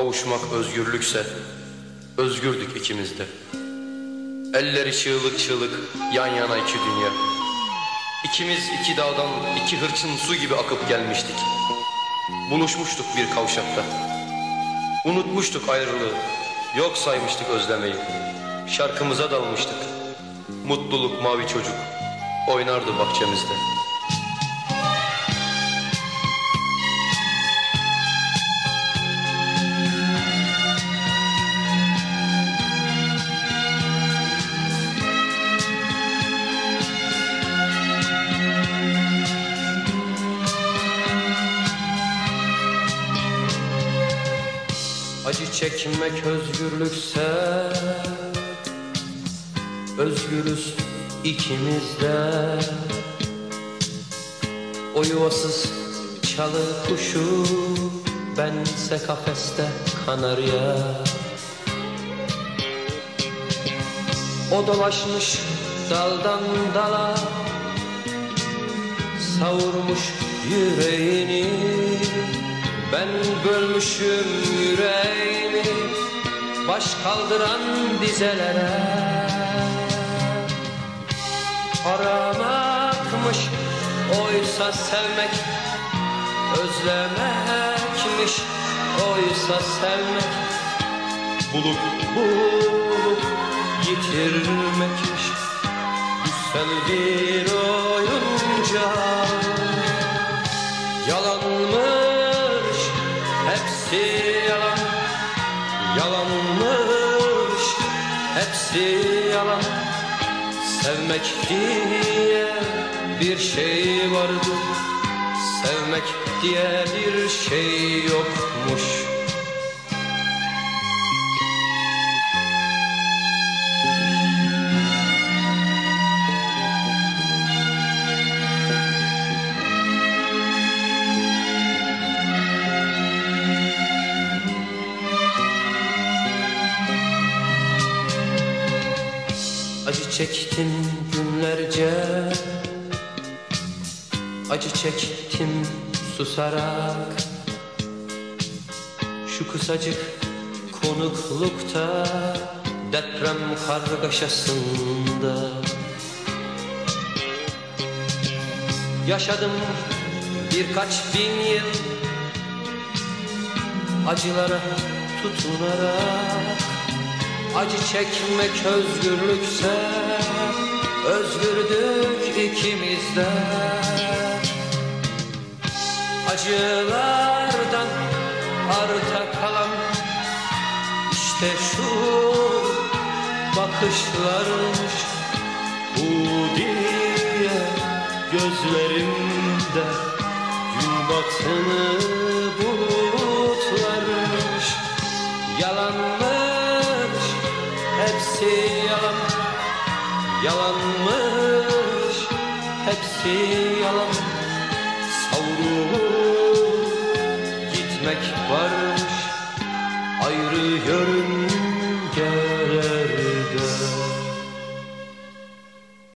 Kavuşmak özgürlükse, özgürdük ikimiz de. Elleri çığlık çığlık, yan yana iki dünya. İkimiz iki dağdan, iki hırçın su gibi akıp gelmiştik. Buluşmuştuk bir kavşakta. Unutmuştuk ayrılığı, yok saymıştık özlemeyi. Şarkımıza dalmıştık. Mutluluk mavi çocuk oynardı bahçemizde. Acı çekmek özgürlükse, özgürüz ikimiz de. O yuvasız çalı kuşu, bense kafeste kanarya. O dolaşmış daldan dala, savurmuş yüreğini. Ben bölmüşüm yüreğimi baş kaldıran dizelere. Aramakmış oysa sevmek, özlemekmiş oysa sevmek. Bulup bulup yitirmekmiş güzel bir oyuncak. Yalanmış hepsi yalan, yalanmış hepsi yalan. Sevmek diye bir şey vardı, sevmek diye bir şey yokmuş. Acı çektim günlerce, acı çektim susarak. Şu kısacık konuklukta, deprem kargaşasında. Yaşadım birkaç bin yıl acılara tutunarak. Acı çekmek özgürlükse, özgürdük ikimiz de. Acılardan arta kalan işte şu bakışlarmış. Bu diye gözlerimde gün batını bulutlarmış. Yalanmış hepsi yalan, yalanmış hepsi yalan. Savrulup gitmek var